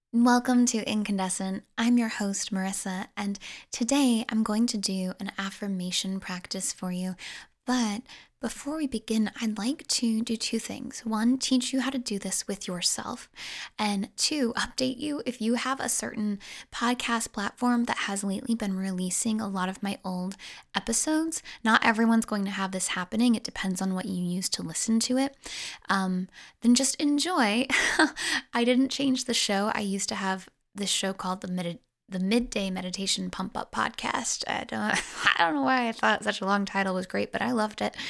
Welcome to Incandescent. I'm your host, Marissa, and today I'm going to do an affirmation practice for you. But before we begin, I'd like to do two things. One, teach you how to do this with yourself, and two, update you if you have a certain podcast platform that has lately been releasing a lot of my old episodes. Not everyone's going to have this happening. It depends on what you use to listen to it. Then just enjoy. I didn't change the show. I used to have this show called the Midday Meditation Pump Up Podcast. I don't know why I thought such a long title was great, but I loved it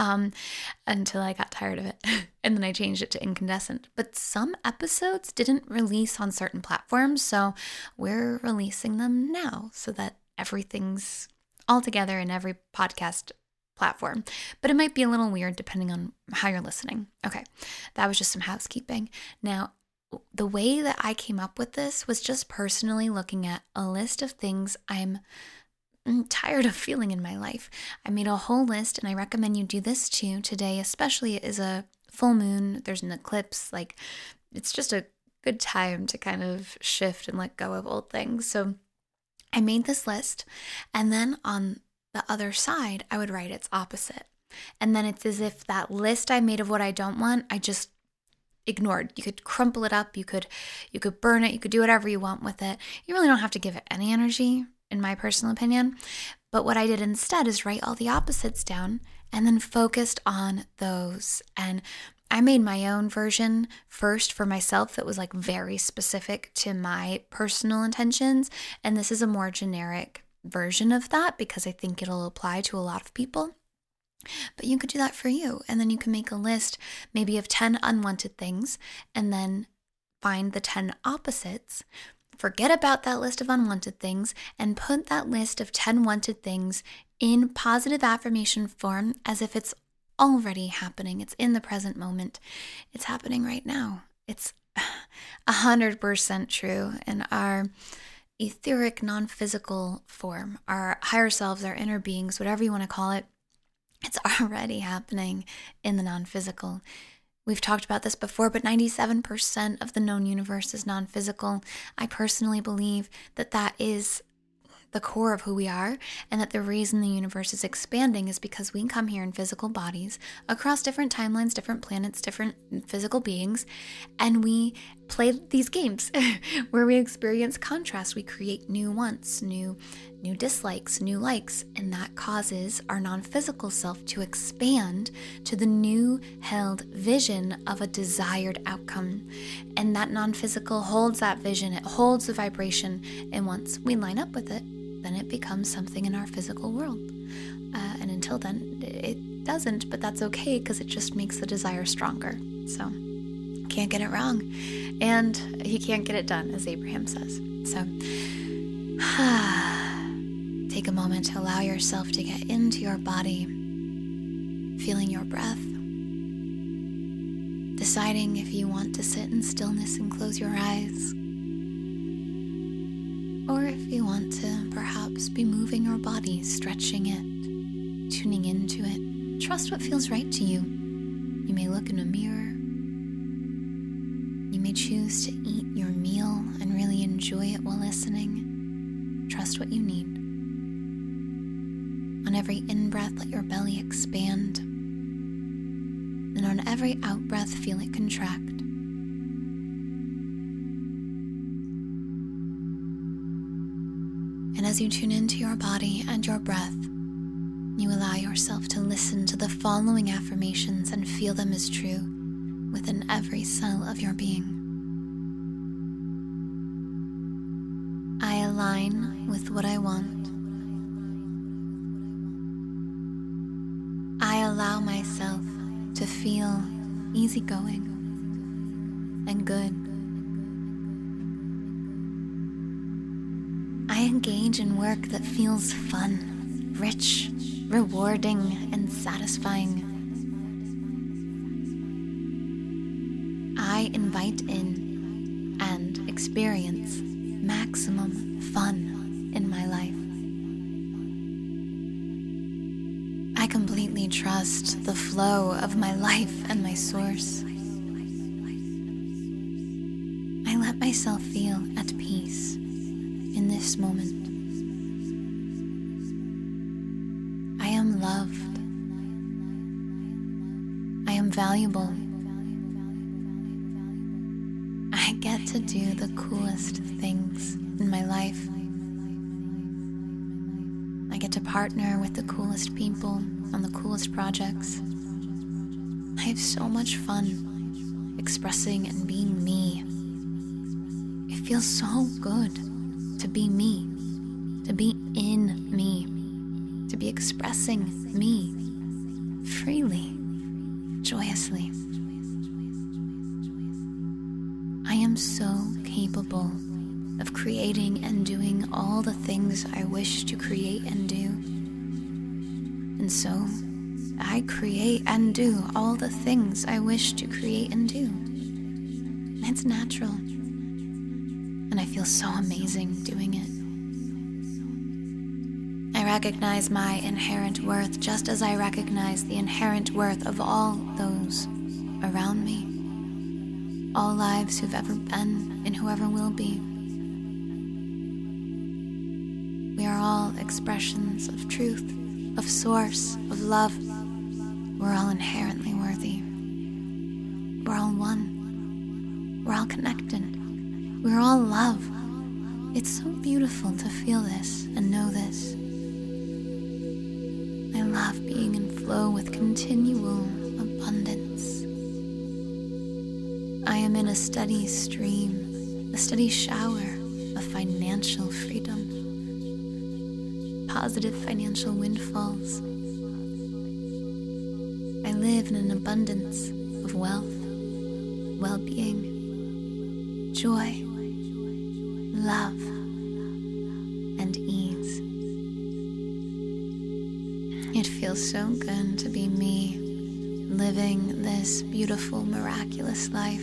until I got tired of it. And then I changed it to Incandescent. But some episodes didn't release on certain platforms, so we're releasing them now so that everything's all together in every podcast platform. But it might be a little weird depending on how you're listening. Okay, that was just some housekeeping. Now, the way that I came up with this was just personally looking at a list of things I'm tired of feeling in my life. I made a whole list, and I recommend you do this too. Today, especially, is a full moon. There's an eclipse. It's just a good time to kind of shift and let go of old things. So I made this list, and then on the other side, I would write its opposite. And then it's as if that list I made of what I don't want, I just ignored. You could crumple it up, you could burn it, you could do whatever you want with it. You really don't have to give it any energy, in my personal opinion. But what I did instead is write all the opposites down and then focused on those. And I made my own version first for myself that was very specific to my personal intentions. And this is a more generic version of that because I think it'll apply to a lot of people. But you could do that for you, and then you can make a list maybe of 10 unwanted things and then find the 10 opposites. Forget about that list of unwanted things and put that list of 10 wanted things in positive affirmation form as if it's already happening. It's in the present moment. It's happening right now. It's 100% true in our etheric, non-physical form, our higher selves, our inner beings, whatever you want to call it. It's already happening in the non-physical. We've talked about this before, but 97% of the known universe is non-physical. I personally believe that that is the core of who we are, and that the reason the universe is expanding is because we come here in physical bodies across different timelines, different planets, different physical beings, and we play these games where we experience contrast. We create new wants, new dislikes, new likes, and that causes our non-physical self to expand to the new held vision of a desired outcome. And that non-physical holds that vision, it holds the vibration, and once we line up with it, then it becomes something in our physical world. And until then, it doesn't, but that's okay because it just makes the desire stronger. So, can't get it wrong. And he can't get it done, as Abraham says. So, take a moment to allow yourself to get into your body, feeling your breath, deciding if you want to sit in stillness and close your eyes, or if you want to perhaps be moving your body, stretching it, tuning into it. Trust what feels right to you. You may look in a mirror. You may choose to eat your meal and really enjoy it while listening. Trust what you need. On every in-breath, let your belly expand. And on every out-breath, feel it contract. And as you tune into your body and your breath, you allow yourself to listen to the following affirmations and feel them as true within every cell of your being. I align with what I want. I allow myself to feel easygoing and good. I engage in work that feels fun, rich, rewarding, and satisfying. I invite in and experience maximum fun in my life. I completely trust the flow of my life and my source. I let myself feel at peace in this moment. I am loved. I am valuable. I get to do the coolest things in my life. I get to partner with the coolest people on the coolest projects. I have so much fun expressing and being me. It feels so good to be me, to be in me, to be expressing me freely, joyously. I am so capable of creating and doing all the things I wish to create and do. And so, I create and do all the things I wish to create and do. It's natural. And I feel so amazing doing it. I recognize my inherent worth just as I recognize the inherent worth of all those around me. All lives who've ever been and whoever will be. We are all expressions of truth, of source, of love. We're all inherently worthy. We're all one. We're all connected. We're all love. It's so beautiful to feel this and know this. I love being in flow with continual abundance. I am in a steady stream, a steady shower of financial freedom, positive financial windfalls. I live in an abundance of wealth, well-being, joy, love, and ease. It feels so good to be me, living this beautiful, miraculous life.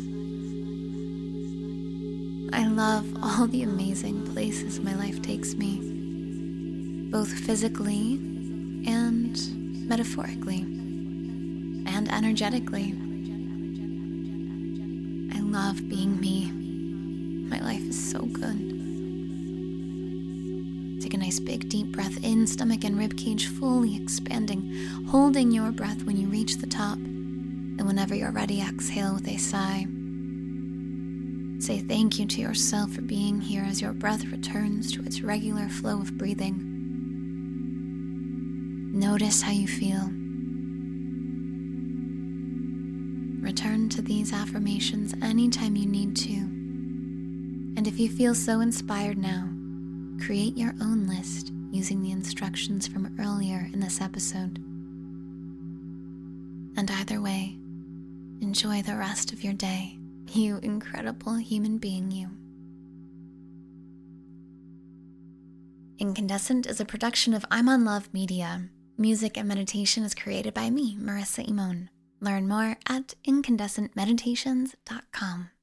I love all the amazing places my life takes me, both physically and metaphorically and energetically. I love being me. My life is so good. Take a nice big deep breath in, stomach and ribcage fully expanding, holding your breath when you reach the top. And whenever you're ready, exhale with a sigh. Say thank you to yourself for being here as your breath returns to its regular flow of breathing. Notice how you feel. Return to these affirmations anytime you need to. And if you feel so inspired now, create your own list using the instructions from earlier in this episode. And either way, enjoy the rest of your day, you incredible human being you. Incandescent is a production of I'm on Love Media. Music and meditation is created by me, Marissa Imon. Learn more at incandescentmeditations.com.